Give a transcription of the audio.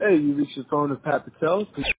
Hey, you reached the phone of Pat Patel.